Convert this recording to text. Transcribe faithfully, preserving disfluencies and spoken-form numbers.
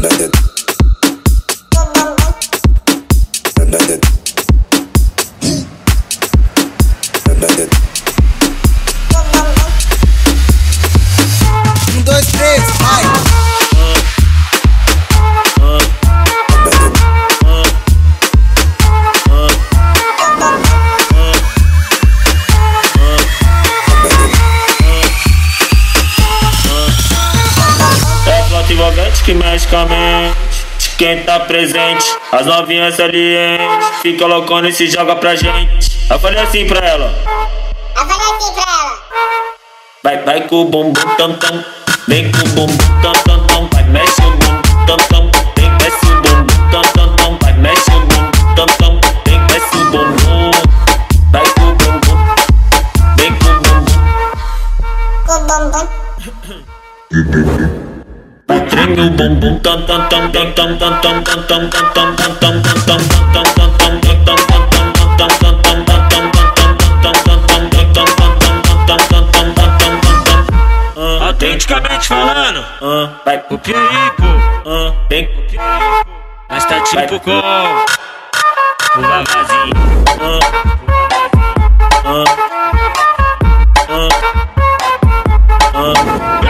Um, dois, três, vai! É planta envolvente que mexe com a mente de quem tá presente. As novinhas salientes fica loucona e se joga pra gente. Eu falei assim pra ela. Eu falei assim pra ela. Vai, vai com o bumbum tam tam. Vem com o bumbum tam tam tam. Vai, mexe o bumbum tam tam. Vem, mexe o bumbum tam tam tam. Vai, mexe o bumbum tam tam. Vem, mexe o bumbum. Vai com o bumbum. Vem com o bumbum. Com o bumbum. Vai, treme o bumbum tam tam tam tam tam tam tam tam tam tam tam tam tam tam tam tam tam autenticamente falando, uh, vai o perigo, uh, vem o perigo, mas tá tipo com o vavazinho. uh, uh, uh, uh.